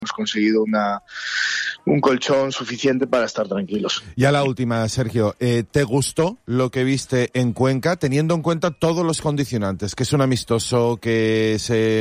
hemos conseguido un colchón suficiente para estar tranquilos. Ya la última, Sergio, ¿te gustó lo que viste en Cuenca, teniendo en cuenta todos los condicionantes? Que es un amistoso, que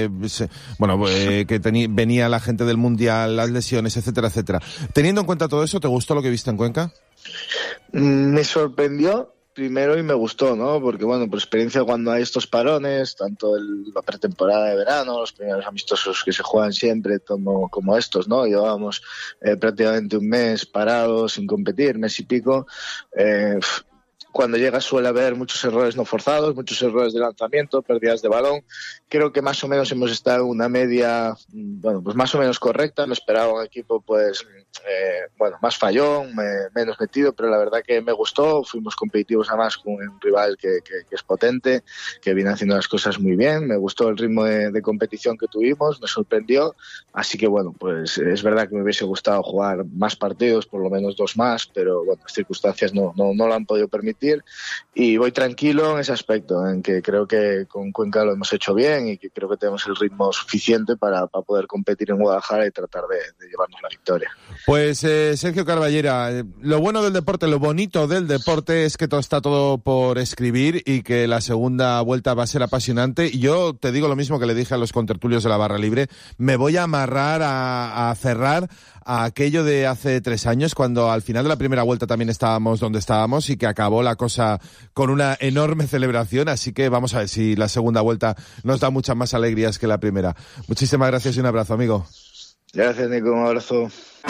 venía la gente del Mundial, las lesiones, etcétera, etcétera. Teniendo en cuenta todo eso, ¿te gustó lo que viste en Cuenca? Me sorprendió primero y me gustó, ¿no? Porque, bueno, por experiencia, cuando hay estos parones, tanto la pretemporada de verano, los primeros amistosos que se juegan siempre, como estos, ¿no? Llevábamos prácticamente un mes parados, sin competir, mes y pico. Cuando llega suele haber muchos errores no forzados, muchos errores de lanzamiento, pérdidas de balón. Creo que más o menos hemos estado en una media, pues más o menos correcta. Me esperaba un equipo, más fallón, menos metido, pero la verdad que me gustó. Fuimos competitivos además con un rival que es potente, que viene haciendo las cosas muy bien. Me gustó el ritmo de competición que tuvimos, me sorprendió. Así que, pues es verdad que me hubiese gustado jugar más partidos, por lo menos 2 más, pero las circunstancias no lo han podido permitir. Y voy tranquilo en ese aspecto, en que creo que con Cuenca lo hemos hecho bien y que creo que tenemos el ritmo suficiente para poder competir en Guadalajara y tratar de llevarnos la victoria. Pues Sergio Carballera, lo bueno del deporte, lo bonito del deporte es que está todo por escribir y que la segunda vuelta va a ser apasionante. Y yo te digo lo mismo que le dije a los contertulios de la Barra Libre, me voy a amarrar a cerrar a aquello de hace 3 años, cuando al final de la primera vuelta también estábamos donde estábamos y que acabó la cosa con una enorme celebración, así que vamos a ver si la segunda vuelta nos da muchas más alegrías que la primera. Muchísimas gracias y un abrazo, amigo. Gracias, Nico, un abrazo.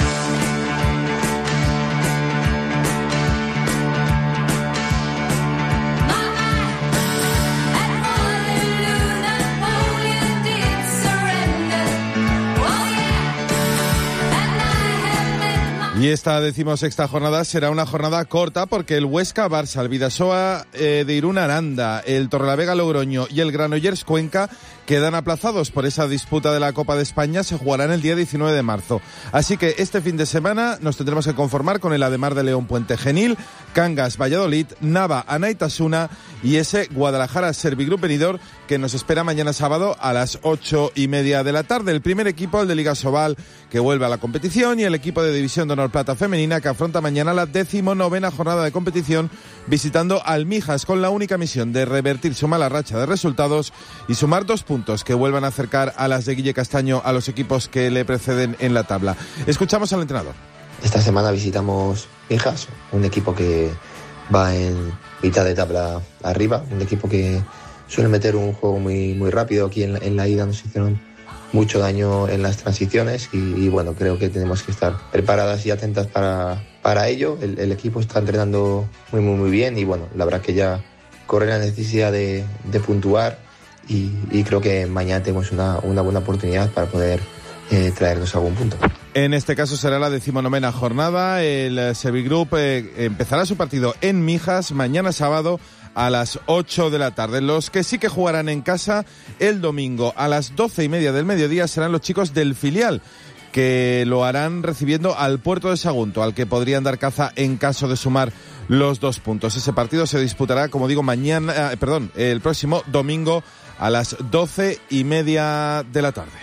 Y esta 16ª jornada será una jornada corta porque el Huesca, Barça, el Bidasoa de Irún, Aranda, el Torrelavega, Logroño y el Granollers, Cuenca quedan aplazados por esa disputa de la Copa de España. Se jugarán el día 19 de marzo. Así que este fin de semana nos tendremos que conformar con el Ademar de León, Puente Genil, Cangas, Valladolid, Nava, Anaitasuna y ese Guadalajara, Servigroup Benidorm, que nos espera mañana sábado a las 8:30 de la tarde. El primer equipo, el de Liga Sobal, que vuelve a la competición, y el equipo de División de Honor Plata Femenina, que afronta mañana la 19ª jornada de competición, visitando al Mijas, con la única misión de revertir su mala racha de resultados y sumar 2 puntos que vuelvan a acercar a las de Guille Castaño a los equipos que le preceden en la tabla. Escuchamos al entrenador. Esta semana visitamos Mijas, un equipo que va en mitad de tabla arriba, un equipo que suele meter un juego muy, muy rápido. Aquí en la ida nos hicieron mucho daño en las transiciones y creo que tenemos que estar preparadas y atentas para ello. El equipo está entrenando muy, muy, muy bien y la verdad que ya corre la necesidad de puntuar y creo que mañana tenemos una buena oportunidad para poder traernos algún punto. En este caso será la 19ª jornada. El Servigroup empezará su partido en Mijas mañana sábado a las 8 de la tarde. Los que sí que jugarán en casa el domingo a las 12:30 del mediodía serán los chicos del filial, que lo harán recibiendo al Puerto de Sagunto, al que podrían dar caza en caso de sumar los 2 puntos. Ese partido se disputará, como digo, el próximo domingo a las 12:30 de la tarde.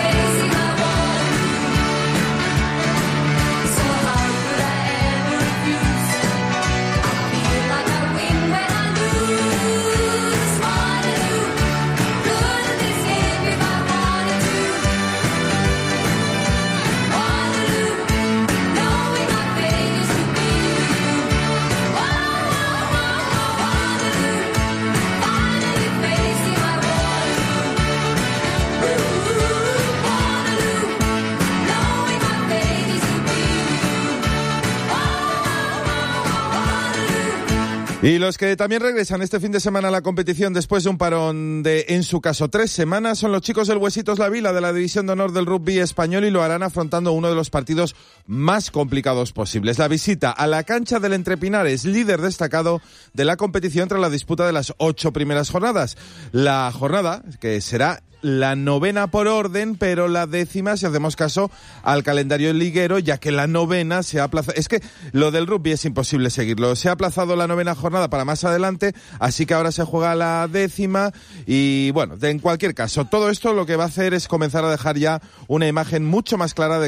Y los que también regresan este fin de semana a la competición después de un parón de, en su caso, 3 semanas, son los chicos del Huesitos La Vila de la División de Honor del Rugby Español, y lo harán afrontando uno de los partidos más complicados posibles. La visita a la cancha del Entrepinares, líder destacado de la competición tras la disputa de las 8 primeras jornadas. La jornada, que será la novena por orden, pero la 10ª, si hacemos caso al calendario liguero, ya que la novena se ha aplazado. Es que lo del rugby es imposible seguirlo. Se ha aplazado la 9ª jornada para más adelante, así que ahora se juega la 10ª y bueno, en cualquier caso, todo esto lo que va a hacer es comenzar a dejar ya una imagen mucho más clara de